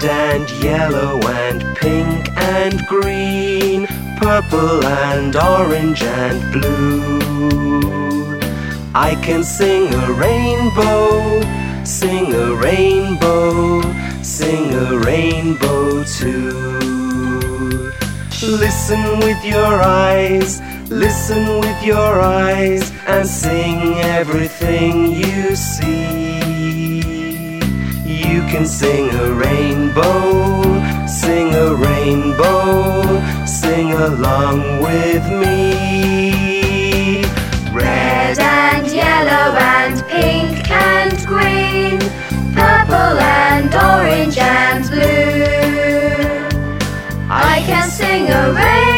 red and yellow and pink and green, purple and orange and blue. I can sing a rainbow, sing a rainbow, sing a rainbow too. Listen with your eyes, listen with your eyes, and sing everything you see. You can sing a rainbow, sing a rainbow, sing along with me. Red and yellow and pink and green, purple and orange and blue. I can sing a rainbow.